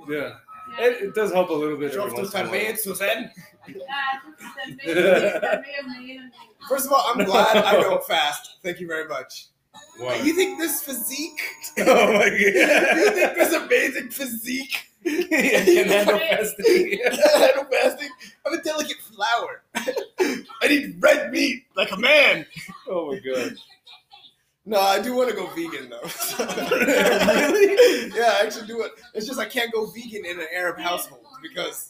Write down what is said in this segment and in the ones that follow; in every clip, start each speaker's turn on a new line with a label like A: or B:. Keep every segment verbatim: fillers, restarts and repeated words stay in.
A: Yeah. It, it does help a little bit.
B: Show
A: every
B: off
A: once in a while.
B: Susan. First of all, I'm glad I don't fast. Thank you very much.
A: Why?
B: You think this physique?
A: Oh my god!
B: You think this amazing physique?
A: Yeah, can handle fasting.
B: Can handle fasting? I'm a delicate flower. I need red meat like a man.
A: Oh my god!
B: No, I do want to go vegan though. Really? Yeah, I actually do it. It's just I can't go vegan in an Arab household because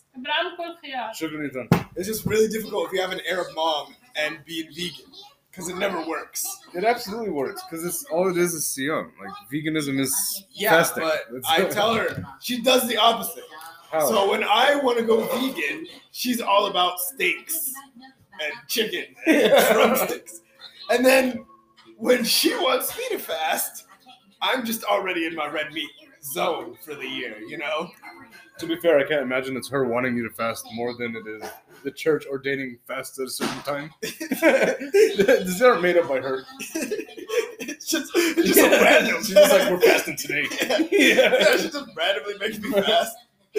B: it's just really difficult if you have an Arab mom and being vegan because it never works.
A: It absolutely works because it's all it is is siyam. Like veganism is
B: Yeah,
A: fasting.
B: but
A: It's
B: I
A: not-
B: tell her she does the opposite.
A: How?
B: So when I want to go vegan, she's all about steaks and chicken and drumsticks. And then when she wants me to fast, I'm just already in my red meat zone for the year, you know?
A: To be fair, I can't imagine it's her wanting you to fast more than it is the church ordaining fasts at a certain time. These aren't made up by her.
B: It's just, it's just
A: Yeah.
B: so random.
A: She's just like, we're fasting today.
B: Yeah. Yeah, she just randomly makes me fast.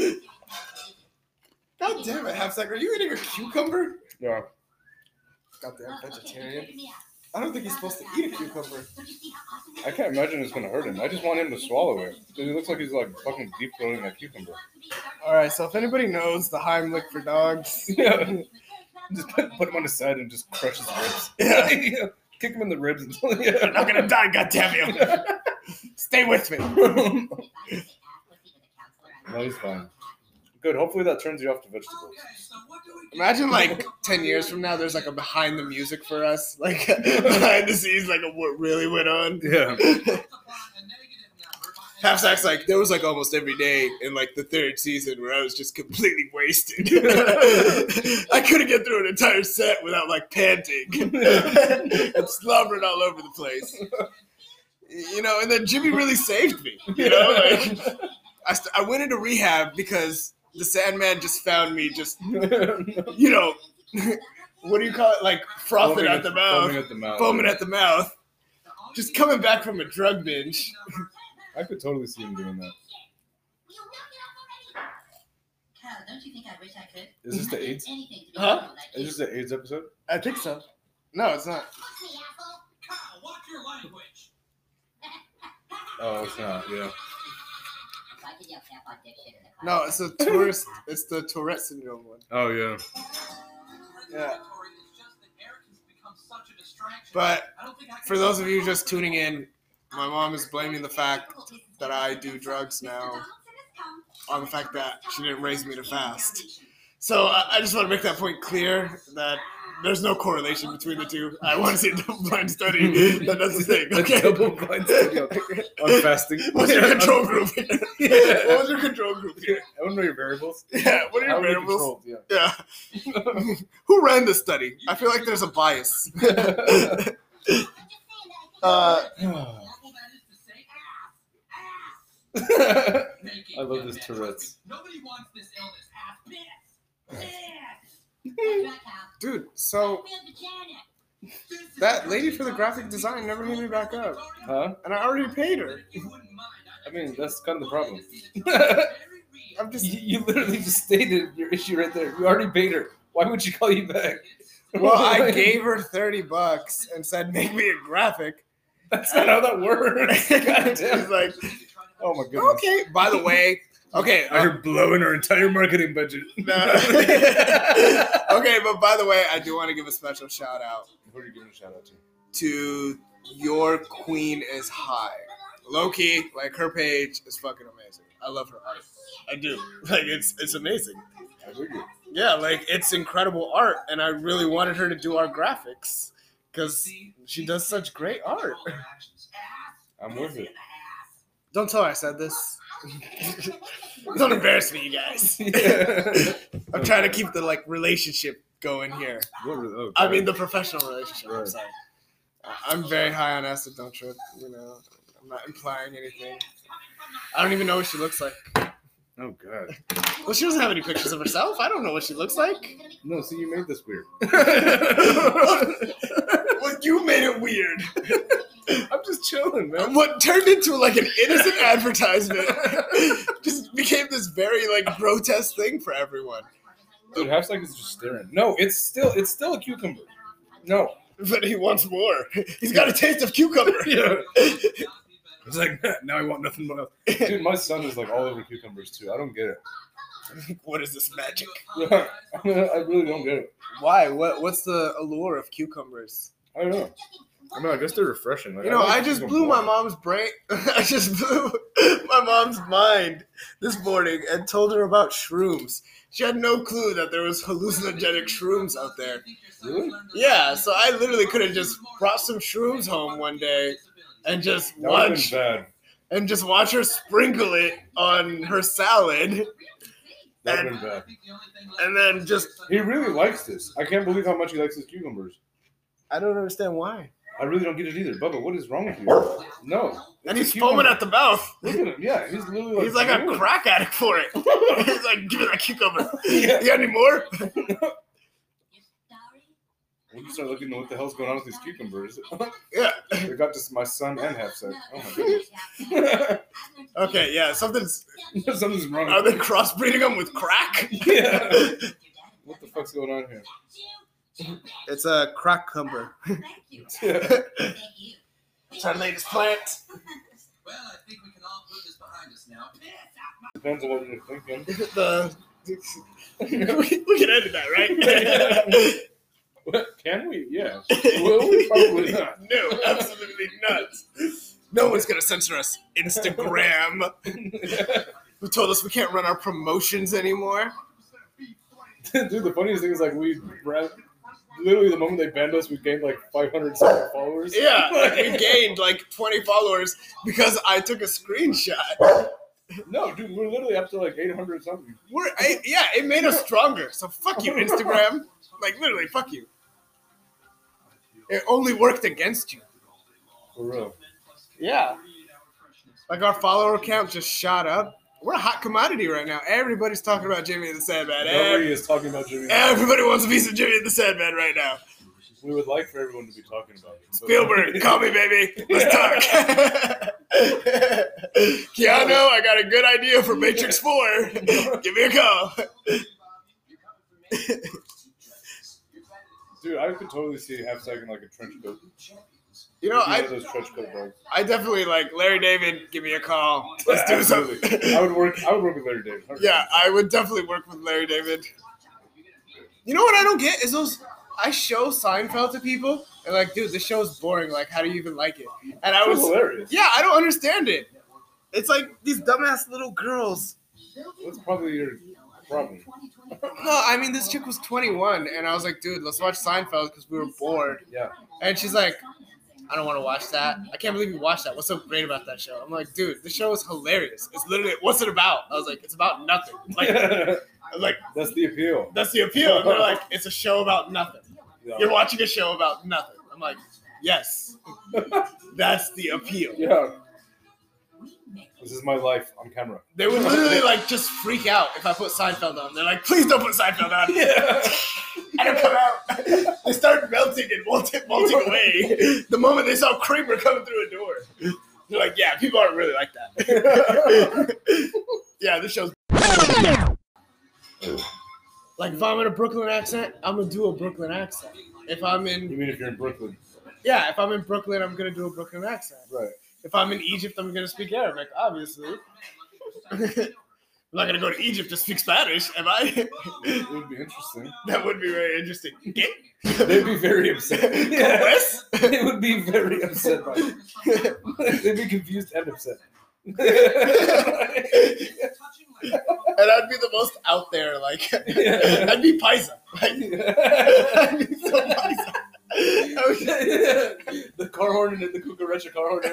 B: God damn it, Halfsack, are you eating a cucumber?
A: Yeah.
B: Goddamn vegetarian. I don't think he's supposed to eat a cucumber.
A: I can't imagine it's gonna hurt him. I just want him to swallow it. Because he looks like he's like fucking deep throating that cucumber.
B: Alright, so if anybody knows the Heimlich for dogs,
A: Yeah. Just put, put him on his side and just crush his ribs.
B: Yeah.
A: Yeah. Kick him in the ribs until yeah.
B: you're not gonna die, goddammit you. Stay with me.
A: No, he's fine. Good. Hopefully that turns you off to vegetables.
B: Imagine like ten years from now, there's like a behind the music for us, like behind the scenes, like a, what really went on.
A: Yeah.
B: Halfsack's like there was like almost every day in like the third season where I was just completely wasted. I couldn't get through an entire set without like panting and slobbering all over the place. You know, and then Jimmy really saved me. You know, like I, st- I went into rehab because the Sandman just found me just, you know, what do you call it? Like frothing
A: Foaming
B: at the mouth.
A: Foaming at the mouth.
B: Foaming at the mouth. Just coming back from a drug binge.
A: I could totally see him doing that.
C: Don't you think I wish I could?
A: Is this the AIDS?
B: Huh?
A: Is this the AIDS episode?
B: I think so. No, it's not.
C: Kyle, watch your language.
A: Oh, it's not. Yeah.
B: No, it's the tourist. It's the Tourette syndrome one.
A: Oh yeah.
B: Yeah. But for those of you just tuning in, my mom is blaming the fact that I do drugs now on the fact that she didn't raise me to fast. So I, I just want to make that point clear that there's no correlation between the two. I want to see a double-blind study that does the thing. Okay.
A: A double-blind study on, on fasting.
B: What's your control group here?
A: Yeah.
B: What was your control group here?
A: I want to know your variables.
B: Yeah, what are
A: How
B: your
A: are you
B: variables?
A: controlled? Yeah.
B: Yeah. Who ran this study? I feel like there's a bias. uh,
A: I love this Tourette's.
C: Nobody wants this illness. Ass piss.
B: dude, so that lady for the graphic design never hit me back up.
A: Huh?
B: And I already paid her.
A: I mean, that's kind of the problem.
B: I'm just...
A: you, you literally just stated your issue right there. You already paid her. Why would she call you back?
B: Well, I gave her thirty bucks and said, make me a graphic.
A: That's not how that works. God
B: She's
A: damn.
B: like,
A: Oh my goodness.
B: okay. By the way, okay.
A: I heard blowing our entire marketing budget.
B: No. Okay, but by the way, I do want to give a special shout out
A: Who are you giving a shout out to?
B: to Your Queen is High. Low-key, like her page is fucking amazing. I love her art. I do. Like it's it's amazing.
A: I believe you.
B: Yeah, like it's incredible art, and I really wanted her to do our graphics because she does such great art.
A: I'm with it.
B: Don't tell her I said this. Don't embarrass me, you guys.
A: Yeah.
B: I'm trying to keep the like relationship going here.
A: What was- oh,
B: I mean the professional relationship. I'm
A: Right.
B: sorry. I'm very high on acid. Don't trip. You know, I'm not implying anything. I don't even know what she looks like.
A: Oh god.
B: Well, she doesn't have any pictures of herself. I don't know what she looks like.
A: No, see, you made this weird.
B: Well, you made it weird.
A: I'm just chilling, man.
B: What turned into like an innocent advertisement just became this very like grotesque thing for everyone.
A: Dude, Half-Sack is just staring. No, it's still it's still a cucumber. No.
B: But he wants more. He's got a taste of cucumber.
A: Yeah. It's like, now I want nothing but else. Dude, my son is like all over cucumbers too. I don't get it.
B: What is this magic?
A: I really don't get it.
B: Why? What? What's the allure of cucumbers?
A: I don't know. I mean, I guess they're refreshing. Like,
B: You know,
A: like
B: I just
A: cucumber
B: blew my
A: water.
B: mom's brain. I just blew my mom's mind this morning and told her about shrooms. She had no clue that there was hallucinogenic shrooms out there.
A: Really?
B: Yeah, so I literally could have just brought some shrooms home one day and just
A: That would have
B: watch
A: been bad.
B: and just watch her sprinkle it on her salad,
A: That would have been bad.
B: and then just
A: He really likes this. I can't believe how much he likes his cucumbers.
B: I don't understand why.
A: I really don't get it either. Bubba, what is wrong with you? No.
B: And
A: It's
B: he's
A: a
B: foaming
A: cucumber.
B: at the mouth.
A: Look at him. Yeah, he's literally like...
B: He's like a
A: "Ooh."
B: crack addict for it. He's like, give me that cucumber.
A: Yeah.
B: You got any more?
A: When you start looking at what the hell's going on with these cucumbers,
B: Yeah.
A: they got just my son and Half-Sack. Oh my goodness.
B: Okay, yeah, something's.
A: Something's wrong.
B: Are they crossbreeding them with crack?
A: Yeah. What the fuck's going on here?
B: It's a crack cumber.
A: Yeah.
B: It's our latest plant.
C: Well, I think we can all put this behind us now.
A: Depends on what you're thinking.
B: The we, we can edit that, right?
A: What? Can we? Yeah. Will we? Probably not.
B: No, absolutely not. No one's gonna censor us. Instagram, who told us we can't run our promotions anymore.
A: Dude, the funniest thing is like we, literally the moment they banned us, we gained like five hundred something followers.
B: Yeah, like we gained like twenty followers because I took a screenshot.
A: No, dude, we're literally up to like eight hundred something.
B: We're I, yeah, it made us stronger. So fuck you, Instagram. Like literally, fuck you. It only worked against you.
A: For real.
B: Yeah. Like our follower count just shot up. We're a hot commodity right now. Everybody's talking about Jimmy and the Sandman.
A: Nobody is talking about Jimmy.
B: Everybody wants a piece of Jimmy and the Sandman right now.
A: We would like for everyone to be talking about it.
B: Spielberg, call me, baby. Let's talk. Keanu, I got a good idea for Matrix four. Give me a call.
A: Dude, I could totally see Half-Sack in like a trench coat.
B: You know,
A: Maybe one
B: I
A: of those trench coat vibes.
B: I definitely like Larry David. Give me a call. Let's do
A: Absolutely.
B: something.
A: I would work. I would work with Larry David.
B: Yeah, I would definitely work with Larry David. You know what I don't get is those. I show Seinfeld to people and like, dude, this show is boring. Like, how do you even like it? And I was,
A: It's hilarious.
B: yeah, I don't understand it. It's like these dumbass little girls.
A: That's probably your problem.
B: No, I mean this chick was twenty-one, and I was like, dude, let's watch Seinfeld because we were bored.
A: Yeah.
B: And she's like, I don't want to watch that. I can't believe you watched that. What's so great about that show? I'm like, dude, the show is hilarious. It's literally, what's it about? I was like, it's about nothing. Like, I'm like,
A: That's the appeal.
B: that's the appeal. And they're like, it's a show about nothing.
A: Yeah.
B: You're watching a show about nothing. I'm like, yes, that's the appeal.
A: Yeah. This is my life on camera.
B: They would literally like just freak out if I put Seinfeld on. They're like, please don't put Seinfeld on.
A: Yeah.
B: I don't come out. They start melting and molting, molting away the moment they saw Kramer coming through a door. They're like, yeah, people aren't really like that. Yeah, this show's like if I'm in a Brooklyn accent, I'm gonna do a Brooklyn accent. If I'm
A: You
B: in
A: mean if you're in Brooklyn?
B: yeah, if I'm in Brooklyn, I'm gonna do a Brooklyn accent.
A: Right.
B: If I'm in Egypt, I'm gonna speak Arabic, obviously. I'm not gonna go to Egypt to speak Spanish, am I?
A: It would be interesting.
B: That would be very interesting.
A: They'd be very upset.
B: Yes?
A: They would be very upset by it. They'd be confused and upset.
B: And I'd be the most out there, like I'd be Paisa. Like, I'd be so Paisa.
A: The car horn and the cucaracha car horn.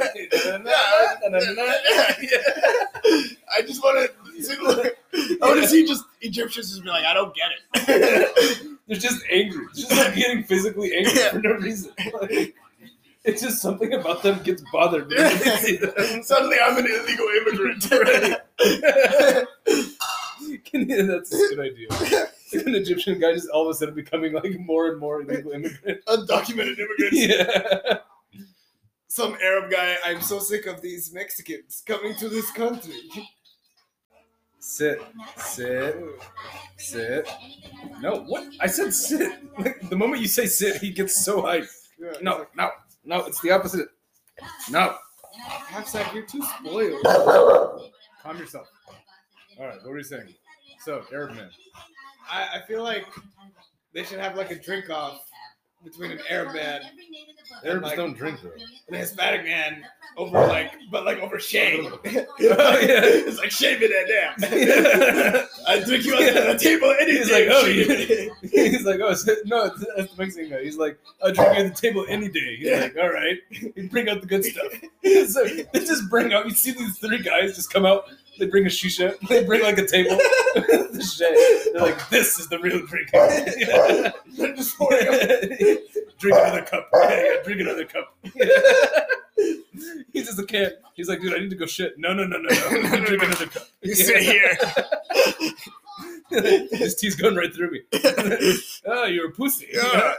B: I just want to see, I want to see just Egyptians just be like, I don't get it.
A: They're just angry. Just like getting physically angry
B: Yeah.
A: for no reason. Like, it's just something about them gets bothered.
B: Suddenly I'm an illegal immigrant.
A: Yeah, that's a good idea. Like an Egyptian guy just all of a sudden becoming like more and more illegal immigrant.
B: Undocumented immigrants.
A: Yeah.
B: Some Arab guy, I'm so sick of these Mexicans coming to this country.
A: Sit. Sit. Sit. No, what? I said sit. Like, the moment you say sit, he gets so hyped. No, no, no, it's the opposite. No.
B: Half-sack, you're too spoiled.
A: Calm yourself. All right, what were you saying? So, Arab man.
B: I, I feel like they should have like a drink off between an Arab man
A: Arabs
B: like-
A: don't drink, though.
B: and a Hispanic man over like, but like over shave.
A: Oh,
B: It's like shaving that down. I drink you under the table any
A: He's
B: day.
A: like, oh,
B: shave.
A: He's like, oh, so- no, it's, that's the Mexican guy. He's like, I'll drink you at the table any day. He's
B: Yeah.
A: like, all right. He'd bring out the good stuff. So they just bring out, you see these three guys just come out, they bring a shisha, they bring like a table. The shit. They're like, this is the real drink.
B: They're just pouring up.
A: Drink another cup. Yeah, yeah, drink another cup. He's just a kid. He's like, dude, I need to go shit. No, no, no, no, no. Drink another cup.
B: You sit here.
A: This tea's going right through me. Oh, you're a pussy.
B: Yeah.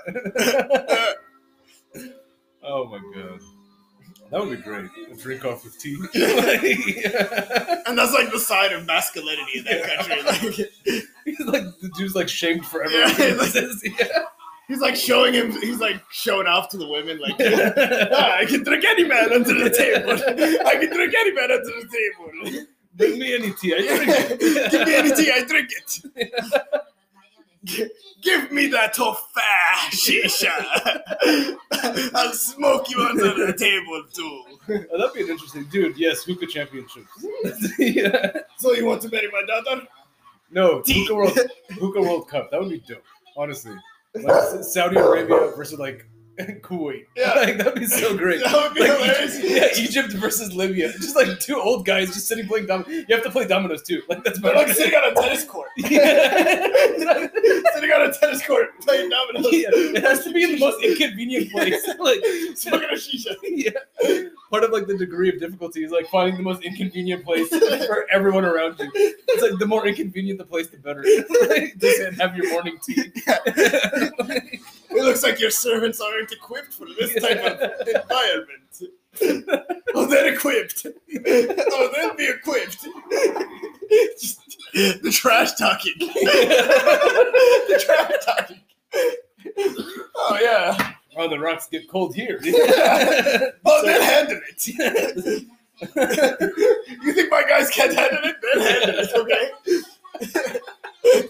A: Oh my god. That would be great. A drink off with tea.
B: And that's like the sign of masculinity in that country. Like,
A: He's like, the dude's like shamed forever.
B: Yeah, like-
A: Yeah.
B: he's like showing him, he's like showing off to the women, like, ah, I can drink any man under the table. I can drink any man under the table.
A: Bring me any tea. I drink it.
B: Give me any tea, I drink it. G- Give me that tofa shisha. I'll smoke you under the table too.
A: Oh, that'd be an interesting dude. Yes, hookah championships. Yeah.
B: So you want to marry my daughter?
A: No, hookah world, hookah World Cup. That would be dope. Honestly, like Saudi Arabia versus like Kuwait.
B: Yeah.
A: Like that'd be so great.
B: That would be
A: Like,
B: hilarious.
A: Yeah, Egypt versus Libya. Just like two old guys just sitting playing dominoes. You have to play dominoes too. Like that's
B: They're
A: better.
B: like sitting on a tennis court.
A: Yeah.
B: Sitting on a tennis court playing dominoes.
A: Yeah, it has to be in the most inconvenient place. Like,
B: Smoking a shisha.
A: yeah. Part of like the degree of difficulty is like finding the most inconvenient place for everyone around you. It's like the more inconvenient the place, the better. Like, just have your morning tea.
B: It looks like your servants aren't equipped for this type of environment. Oh, they're equipped. Oh, they'll be equipped. Just the trash talking. The trash talking. Oh, yeah.
A: Oh, the rocks get cold here.
B: Oh, they'll handle it. You think my guys can't handle it? They'll handle it, okay?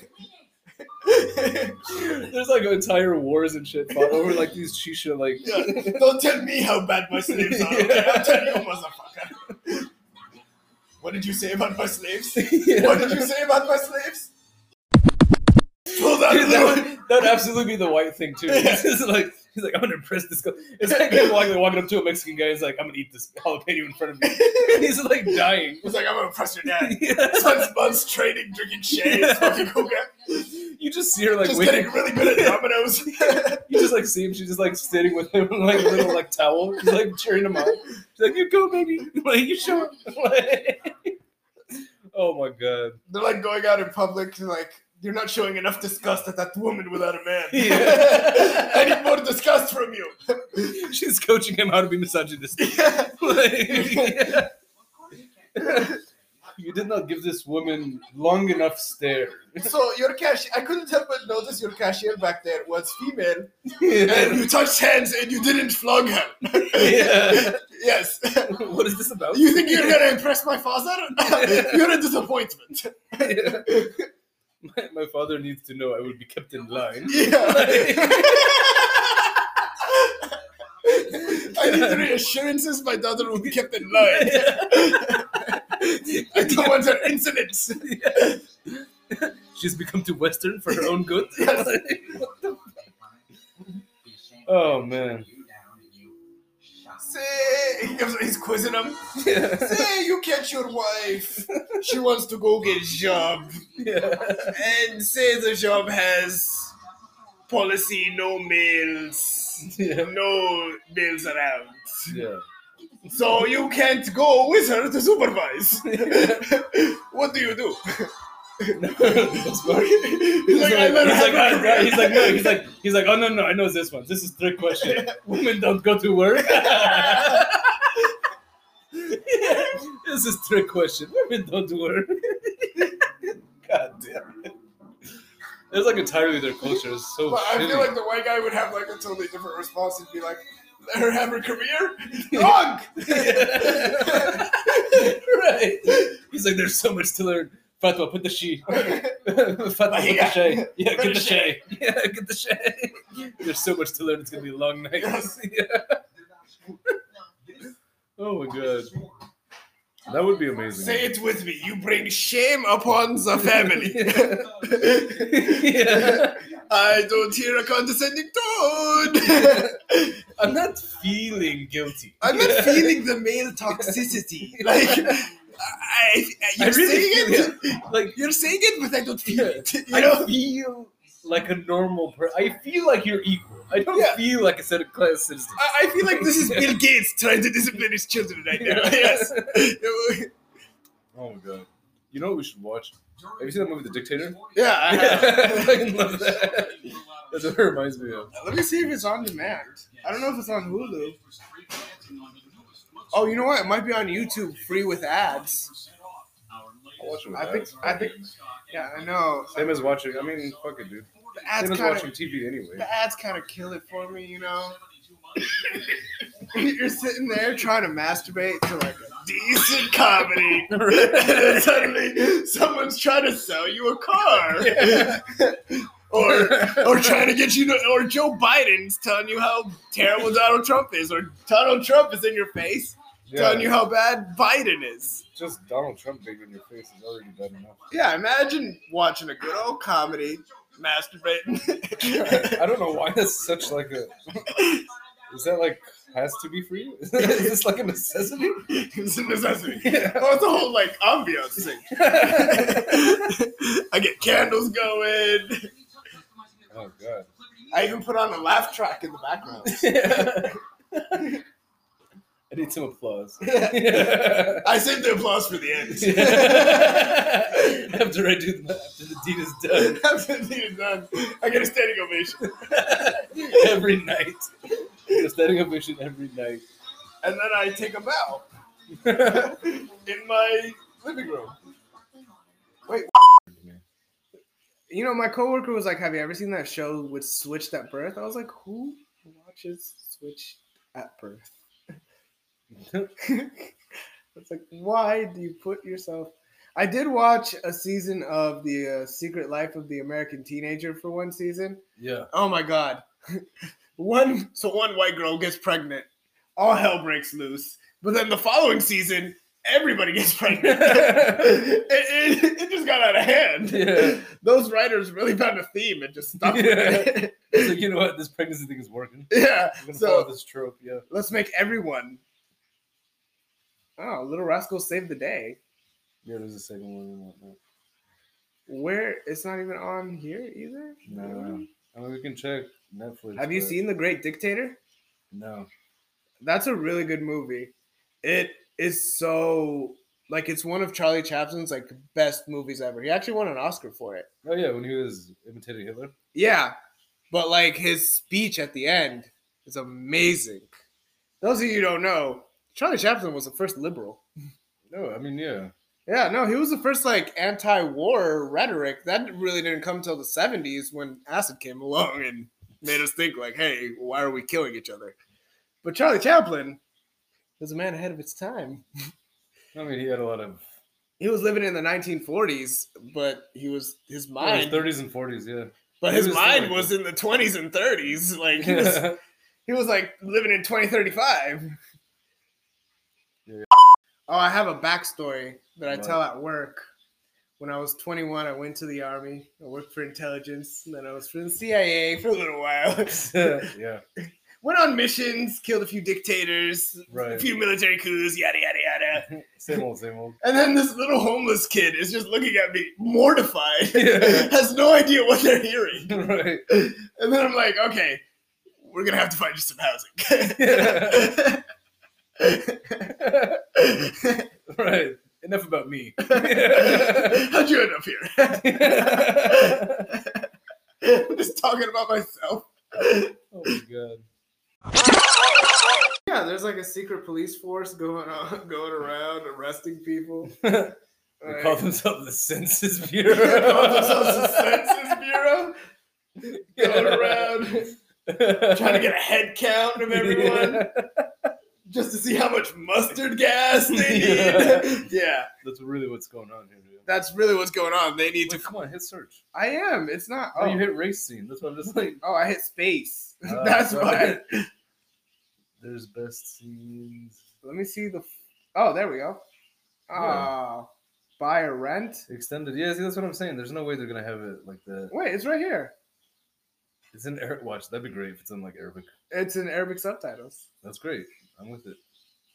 A: There's like entire wars and shit fought over like these shisha like.
B: Yeah. Don't tell me how bad my slaves are, okay? I'm telling you, motherfucker. What did you say about my slaves?
A: Yeah.
B: What did you say about my slaves? Pull that
A: Dude, that,
B: little...
A: would, that would absolutely be the white thing too. He's just like he's like I'm gonna impress this guy. It's like him walking, walking up to a Mexican guy. He's like I'm gonna eat this jalapeno in front of me. He's like dying.
B: He's like, I'm gonna press your dad.
A: Yeah.
B: Spends months training, drinking shades, smoking hookah.
A: You just see her like
B: Just
A: waiting.
B: getting really good at dominoes.
A: You just like see him. She's just like sitting with him in like a little like towel. She's like cheering him on. She's like, "You go, baby. Like you show up." Like, oh my god.
B: They're like going out in public and like, you're not showing enough disgust at that woman without a man.
A: Yeah.
B: I need more disgust from you.
A: She's coaching him how to be misogynistic.
B: Yeah.
A: Like, yeah. You did not give this woman long enough stare.
B: So your cashier, I couldn't help but notice your cashier back there was female, and
A: Yeah.
B: you touched hands and you didn't flog her.
A: Yeah.
B: Yes.
A: What is this about?
B: You think you're gonna impress my father? You're a disappointment.
A: Yeah. My, my father needs to know I will be kept in line.
B: Yeah. I need reassurances my daughter will be kept in line. I don't want her incidents.
A: She's become too Western for her own good. What the Oh man.
B: Say, he gives- he's quizzing him.
A: Yeah.
B: Say, you catch your wife. She wants to go get a job.
A: Yeah.
B: And say the job has policy, no males.
A: Yeah.
B: No males around.
A: Yeah.
B: So you can't go with her to supervise. What do you do?
A: That's funny.
B: He's
A: He's
B: like,
A: like,
B: I let her
A: he's,
B: have
A: like,
B: a
A: "Ah,
B: career."
A: he's like, no, he's like, he's like, oh no, no, I know this one. This is trick question. Women don't go to work. This is trick question. Women don't work. It's like entirely their culture. It's so
B: But I
A: shitty.
B: feel like the white guy would have like a totally different response. He'd be like, "Let her have her career? Wrong!"
A: Right. He's like, there's so much to learn. Fatma, put the she. Fatma, put the shay. Yeah, get the shay. Yeah, get the shay. There's so much to learn. It's gonna be a long night.
B: Yes.
A: Yeah. Oh my god. That would be amazing.
B: Say it with me. You bring shame upon the family.
A: Yeah.
B: I don't hear a condescending tone.
A: I'm not feeling guilty.
B: I'm not feeling the male toxicity. Like, I, you're
A: I really
B: saying
A: feel
B: it.
A: Like,
B: You're saying it, but I don't feel
A: yeah,
B: it. You
A: I
B: know?
A: feel like a normal person. I feel like you're equal. I don't
B: Yeah.
A: feel like a second class citizen.
B: I, I feel like this is Bill Gates trying to discipline his children right now. Yes.
A: Oh my god. You know what we should watch? Have you seen that movie, The Dictator?
B: Yeah. I
A: Yeah,
B: have.
A: I fucking love that. That's what it reminds me of.
B: Let me see if it's on demand. I don't know if it's on Hulu. Oh, you know what? It might be on YouTube, free with ads.
A: I'll watch it with
B: I think.
A: ads.
B: I think. Yeah, I know.
A: Same as watching. I mean, fuck it, dude.
B: The ads
A: Same as
B: kind
A: watching
B: of.
A: T V anyway.
B: The ads kind of kill it for me, you know. You're sitting there trying to masturbate to like a decent comedy, and then suddenly someone's trying to sell you a car,
A: Yeah.
B: or or trying to get you to, or Joe Biden's telling you how terrible Donald Trump is, or Donald Trump is in your face
A: Yeah.
B: telling you how bad Biden is.
A: Just Donald Trump being in your face is already bad enough.
B: Yeah, imagine watching a good old comedy, masturbating.
A: I don't know why that's such like a. Is that like has to be for you? Is this like a necessity?
B: It's a necessity.
A: Yeah.
B: Oh, it's a whole like ambiance thing. I get candles going.
A: Oh god.
B: I even put on a laugh track in the background.
A: Yeah. I need some applause. Yeah.
B: I saved the applause for the end.
A: Yeah. After I do the, after the deed is done.
B: After the deed is done, I get a standing ovation.
A: Every night. A standing ovation every night.
B: And then I take a bow in my living room. Wait. You know, my coworker was like, have you ever seen that show with Switched at Birth? I was like, who watches Switched at Birth? It's like, why do you put yourself... I did watch a season of The uh, Secret Life of the American Teenager for one season.
A: Yeah.
B: Oh my god. One so one white girl gets pregnant. All hell breaks loose. But then the following season, everybody gets pregnant. it, it, it just got out of hand.
A: Yeah.
B: Those writers really found a theme and just stuck with
A: Yeah.
B: it.
A: It's like, you know what? This pregnancy thing is working.
B: Yeah.
A: We're gonna follow
B: So
A: this trope, yeah.
B: let's make everyone. Oh, Little Rascals saved the day.
A: Yeah, there's a second one and whatnot.
B: Where it's not even on here either.
A: No. I mean, we can check Netflix.
B: Have you
A: but
B: seen The Great Dictator?
A: No.
B: That's a really good movie. It is so like it's one of Charlie Chaplin's like best movies ever. He actually won an Oscar for it.
A: Oh yeah, when he was imitating Hitler.
B: Yeah, but like his speech at the end is amazing. Those of you who don't know, Charlie Chaplin was the first liberal.
A: No, I mean yeah.
B: Yeah, no, he was the first like anti-war rhetoric. That really didn't come till the seventies when acid came along and made us think like, hey, why are we killing each other? But Charlie Chaplin was a man ahead of its time.
A: I mean, he had a lot of
B: He was living in the nineteen forties, but he was his
A: yeah,
B: mind.
A: his thirties and forties, yeah.
B: But
A: He
B: his
A: was
B: mind
A: like-
B: was in the twenties and thirties. Like he was, he was like living in twenty thirty-five.
A: Yeah.
B: Oh, I have a backstory that I
A: What?
B: tell at work. When I was twenty-one, I went to the Army. I worked for intelligence, and then I was for the C I A for a little while.
A: yeah.
B: Went on missions, killed a few dictators, a
A: Right.
B: few military coups, yada yada yada.
A: Same old, same old.
B: And then this little homeless kid is just looking at me, mortified,
A: Yeah.
B: has no idea what they're hearing.
A: Right.
B: And then I'm like, okay, we're gonna have to find you some housing.
A: Right. Enough about me.
B: How'd you end up here? I'm just talking about myself.
A: Oh my god.
B: Yeah, there's like a secret police force going on, going around arresting people.
A: They
B: Right.
A: call themselves the Census Bureau.
B: They call themselves the Census Bureau. Going around trying to get a head count of everyone
A: Yeah.
B: just to see how much mustard gas they need.
A: Yeah.
B: Yeah,
A: That's really what's going on here, dude.
B: that's really what's going on. They need
A: Wait,
B: to.
A: come on, hit search.
B: I am. It's not.
A: Oh,
B: Oh,
A: you hit race scene. That's what I'm just like.
B: oh I hit space.
A: Ah,
B: That's
A: sorry.
B: why.
A: There's best scenes.
B: Let me see the. Oh, there we go. Ah, buy or rent.
A: Extended. Yeah, see, that's what I'm saying. There's no way they're gonna have it like that.
B: Wait, it's right here.
A: It's in Arabic. Watch, that'd be great if it's in like Arabic.
B: It's in Arabic subtitles.
A: That's great. I'm with it.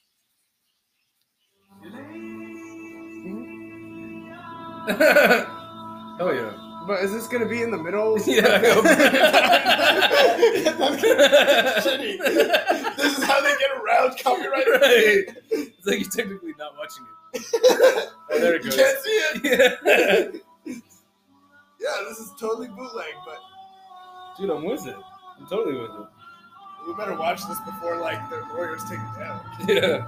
A: Oh yeah.
B: But is this gonna be in the middle?
A: Yeah, I hope.
B: That's shitty. This is how they get around copyright.
A: Right. It's like you're technically not watching it. Oh, there it
B: You
A: goes.
B: can't see it.
A: Yeah.
B: Yeah, this is totally bootleg, but
A: Dude, I'm with it. I'm totally with
B: we better watch this before like the lawyers take it down.
A: it.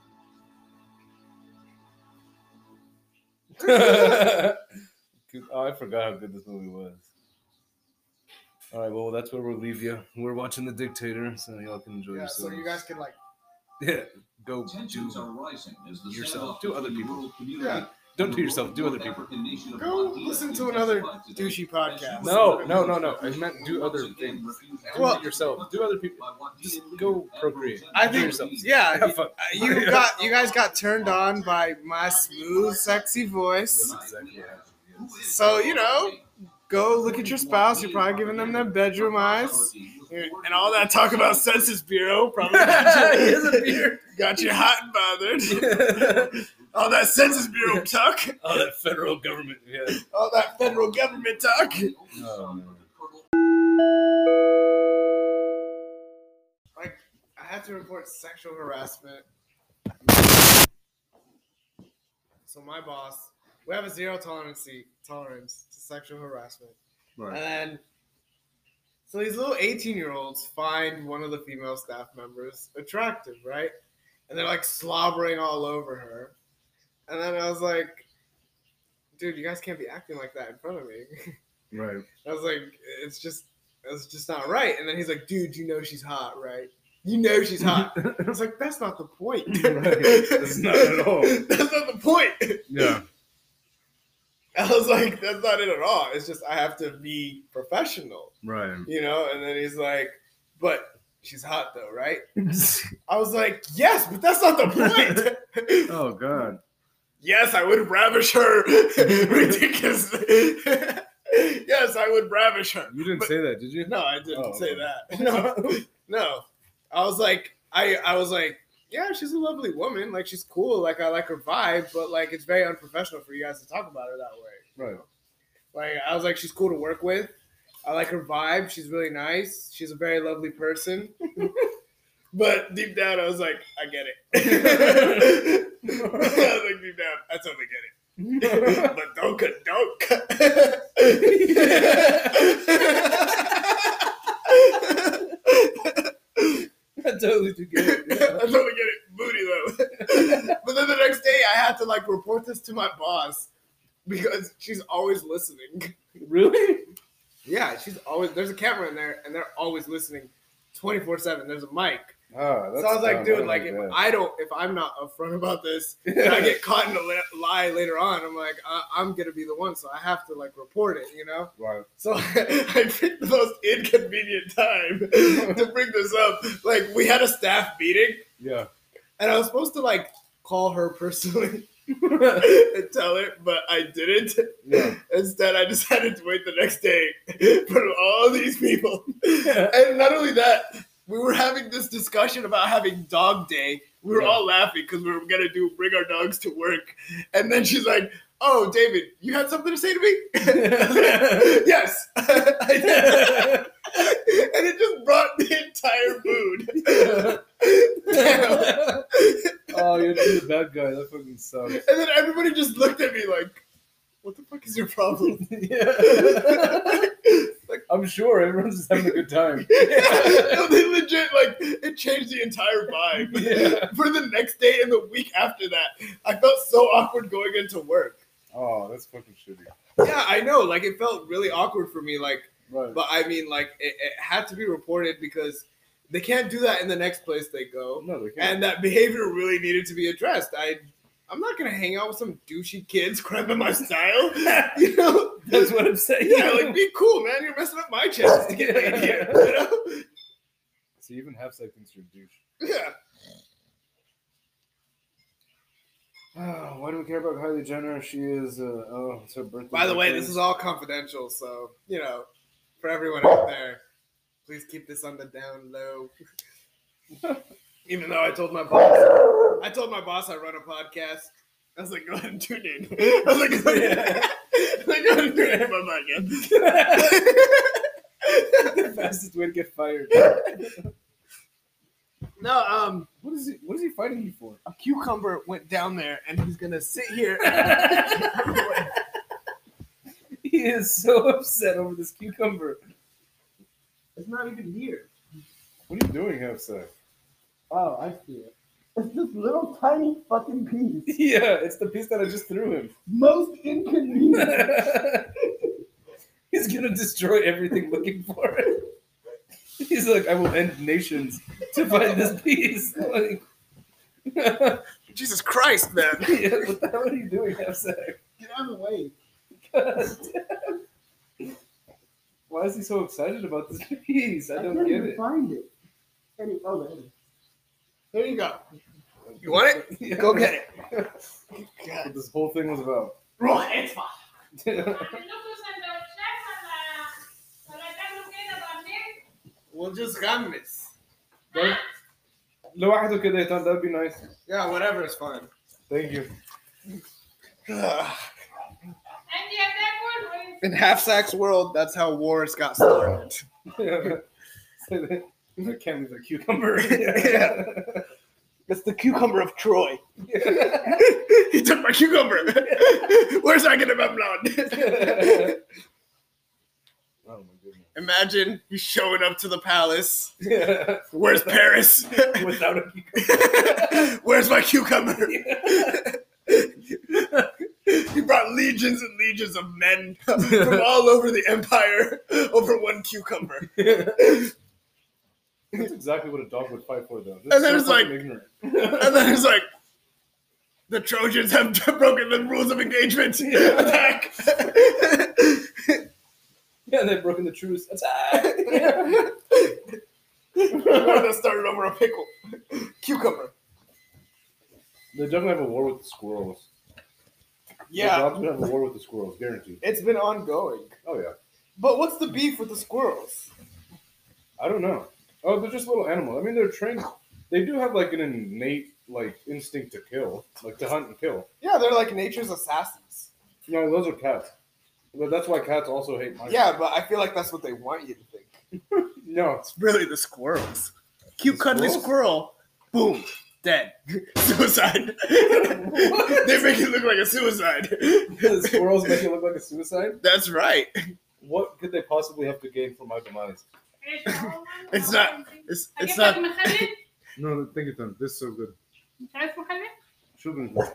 A: Yeah. Oh, I forgot how good this movie was. All right, well, that's where we'll leave you. We're watching The Dictator, so y'all can enjoy
B: Yeah,
A: yourselves.
B: so you guys can like
A: Yeah, go
C: Tensions
A: do.
C: are rising as the
A: yourself.
C: standoff
A: Do other
C: between
A: people.
C: rural community
B: Yeah.
A: Don't do yourself. Do other people.
C: African nation of
B: Go
C: Wandea
B: listen to another
C: intensified today
B: douchey podcast.
A: No, no, no, no. I meant do other
C: Once again
A: things.
C: refused
A: Do
B: Well-
A: it yourself. Do other people.
C: by Wandea
A: Just
C: leader
A: go
C: Andrew
A: procreate.
B: I
A: Do
B: think
A: yourself.
B: yeah,
A: Have fun.
B: you got you guys got turned on by my smooth, sexy voice.
A: That's exactly right.
B: So you know, go look at your spouse. You're probably giving them their bedroom eyes, and all that talk about Census Bureau probably got
A: He
B: you,
A: has a beard.
B: got you hot and bothered. All that Census Bureau talk,
A: Oh, that federal government. Yeah.
B: all that federal government talk.
A: Oh, man.
B: Like, I had to report sexual harassment. So my boss, we have a zero tolerance tolerance to sexual harassment.
A: Right.
B: And so these little eighteen-year-olds find one of the female staff members attractive, right? And they're like slobbering all over her. And then I was like, dude, you guys can't be acting like that in front of me.
A: Right.
B: I was like, it's just, it's just not right. And then he's like, dude, you know she's hot, right? You know she's hot. I was like, that's not the point.
A: Right. That's not at all.
B: That's not the point.
A: Yeah.
B: I was like, that's not it at all. It's just I have to be professional,
A: Right.
B: you know? And then he's like, but she's hot though, right? I was like, yes, but that's not the point.
A: Oh, God.
B: Yes, I would ravish her. Ridiculous. Yes, I would ravish her.
A: You didn't
B: But-
A: say that, did you?
B: No, I didn't
A: Oh.
B: say that. No, no. I was like, I, I was like, yeah, she's a lovely woman. Like, she's cool. Like, I like her vibe, but like, it's very unprofessional for you guys to talk about her that way.
A: Right.
B: Like, I was like, she's cool to work with. I like her vibe. She's really nice. She's a very lovely person. But deep down, I was like, I get it. I was like, deep down, I totally get it. But don't don't.
A: I totally do get it.
B: I totally get it. Booty though. But then the next day I had to like report this to my boss because she's always listening.
A: Really?
B: Yeah, she's always there's a camera in there and they're always listening twenty-four seven. There's a mic.
A: Oh, that's
B: So I was like,
A: dumb.
B: dude,
A: don't
B: like if
A: that.
B: I don't if I'm not upfront about this and I get caught in a li- lie later on, I'm like, I- I'm gonna be the one, so I have to like report it, you know?
A: Right.
B: So I picked the most inconvenient time to bring this up. Like we had a staff meeting
A: Yeah.
B: and I was supposed to like call her personally and tell her, but I didn't.
A: Yeah.
B: Instead, I decided to wait the next day for all these people. And not only that, we were having this discussion about having dog day. We were
A: Yeah.
B: all laughing because we were gonna do bring our dogs to work. And then she's like, "Oh, David, you had something to say to me?" I was like, yes, I did. And it just brought the entire mood.
A: Oh, you're the bad guy. That fucking sucks.
B: And then everybody just looked at me like, "What the fuck is your problem?"
A: Yeah. I'm sure everyone's just having a good time.
B: No, they legit like it changed the entire vibe.
A: Yeah.
B: For the next day and the week after that, I felt so awkward going into work.
A: Oh, that's fucking shitty.
B: Yeah, I know. Like, it felt really awkward for me. Like,
A: Right.
B: but I mean, like, it, it had to be reported because they can't do that in the next place they go.
A: No, they can't.
B: And that behavior really needed to be addressed. I, I'm not gonna hang out with some douchey kids cramping my style. You know,
A: That's what I'm saying.
B: yeah, like be cool, man. You're messing up my chances to get laid here. You know?
A: So even Half-Sack thinks you're a douche.
B: Yeah.
A: Oh, why do we care about Kylie Jenner? She is, uh, oh, it's her birthday.
B: By the way, this is all confidential, so you know, for everyone out there, please keep this on the down low. Even though I told my boss, I told my boss I run a podcast. I was like, go ahead and tune in. I was like, go ahead, I was like, go ahead and tune in my podcast.
A: the fastest way to get fired.
B: No, um,
A: What is he? What is he fighting you for?
B: a cucumber went down there, and he's gonna sit here.
A: He is so upset over this cucumber.
B: It's not even here.
A: What are you doing, Half-Sack?
D: Oh, I see it. It's this little tiny fucking piece.
A: Yeah, it's the piece that I just threw him.
D: Most inconvenient.
A: He's gonna destroy everything looking for it. He's like, I will end nations to find this piece. Like,
B: Jesus Christ, man!
A: yeah, what the hell are you doing, Half-Sack?
D: Get out of the way.
A: God damn. Why is he so excited about this piece? I
D: I
A: don't
D: can't
A: get
D: even
A: it.
D: find it. Any, oh, there it is.
B: Here you go. You want it?
A: Yeah.
B: Go get it.
A: That's what this whole thing was about.
B: Right, it's fine. We'll just gun this.
A: لو واحده كده يا that would be nice.
B: Yeah, whatever is fine.
A: Thank you.
B: In Half-Sack's world, that's how wars got started.
A: I can't leave a cucumber.
B: Yeah. It's the cucumber of Troy. He took my cucumber. Where's I get my blood?
A: Oh my goodness.
B: Imagine you showing up to the palace.
A: Yeah.
B: Where's Paris?
A: Without a cucumber.
B: Where's my cucumber? He brought legions and legions of men from all over the empire over one cucumber.
A: That's exactly what a dog would fight for, though.
B: And then
A: so
B: it's like-
A: fucking ignorant.
B: And then it's like, the Trojans have broken the rules of engagement. Attack!
A: Yeah, they've broken the truce. Attack!
B: War that started over a pickle. Cucumber.
A: They definitely have a war with the squirrels. The
B: Yeah,
A: dogs would have a war with the squirrels, guaranteed.
B: it's been ongoing.
A: Oh yeah.
B: But what's the beef with the squirrels?
A: I don't know. Oh, they're just little animals. I mean, they're trained. They do have like an innate like instinct to kill, like to hunt and kill.
B: Yeah, they're like nature's assassins.
A: No, those are cats. But that's why cats also hate mice.
B: Yeah, but I feel like that's what they want you to think.
A: No.
B: It's really the squirrels. Cute
A: The
B: cuddly
A: squirrels?
B: squirrel. Boom. Dead. Suicide. They make it look like a suicide.
A: The squirrels make it look like a suicide.
B: That's right.
A: What could they possibly have to gain from my demise?
B: It's not. It's it's not.
A: No, think it done. This is so good. شكرا.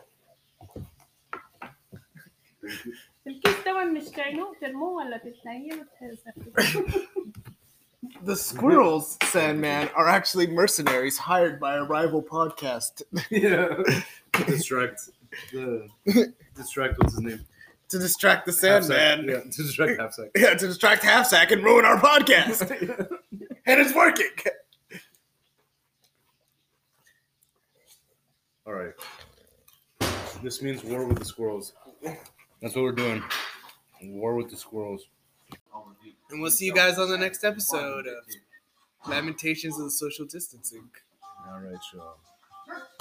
E: الكيس ده مش تعينوه ترموه ولا تتنيه وتهزقوه.
B: The squirrels, Sandman, are actually mercenaries hired by a rival podcast
A: Yeah. To distract the distract what's his name?
B: to distract the
A: Half-Sack.
B: Sandman.
A: Yeah, to distract Half-Sack.
B: Yeah, to distract Half-Sack and ruin our podcast. And it's working.
A: All right. This means war with the squirrels. That's what we're doing. War with the squirrels.
B: And we'll see you guys on the next episode of Lamentations of the Social Distancing.
A: All right, y'all.